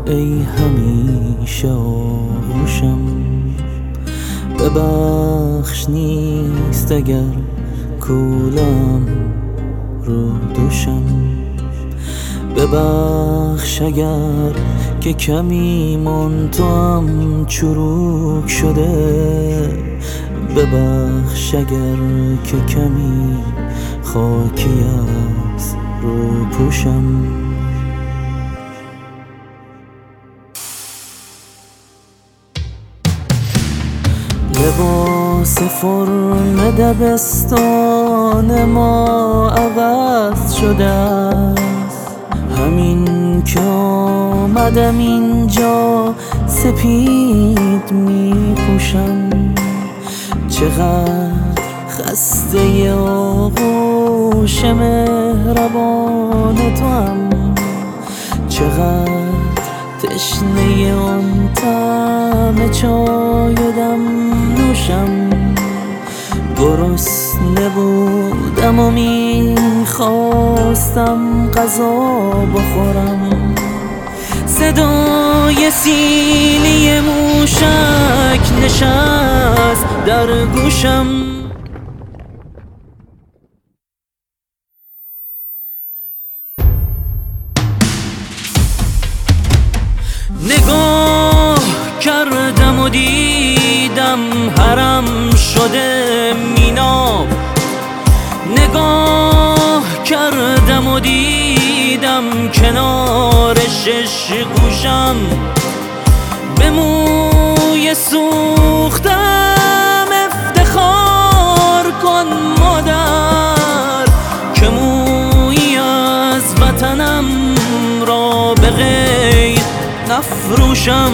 ای همیشه آغوشم، ببخش نیست اگر کولم رو دوشم، ببخش اگر که کمی من تو هم چروک شده، ببخش اگر که کمی خاکی از رو پوشم. لباس فرم دبستان ما عوض شده است، همین که آمدم اینجا سپید می پوشم. چقدر خسته آغوش مهربان تو هم، چقدر تشنه آن طعم چای و دم نوشم. گرسنه بودم و میخواستم غذا بخورم، صدای سینی موشک نشست در گوشم. نگاه کردم و دیدم حرم شده میناب، نگاه کردم و دیدم کنار شش گوشم. به موی سوختم افتخار کن مادر، که مویی از وطنم را به غیر نفروشم.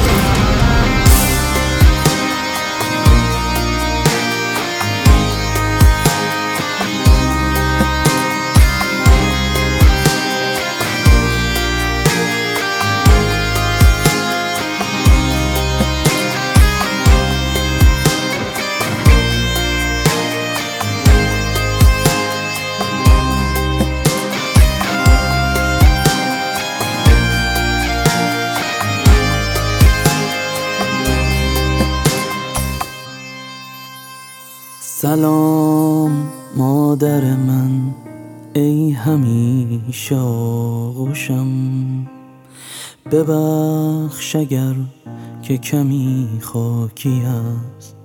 سلام مادر من، ای همیشه آغوشم، ببخش اگر که کمی خاکی است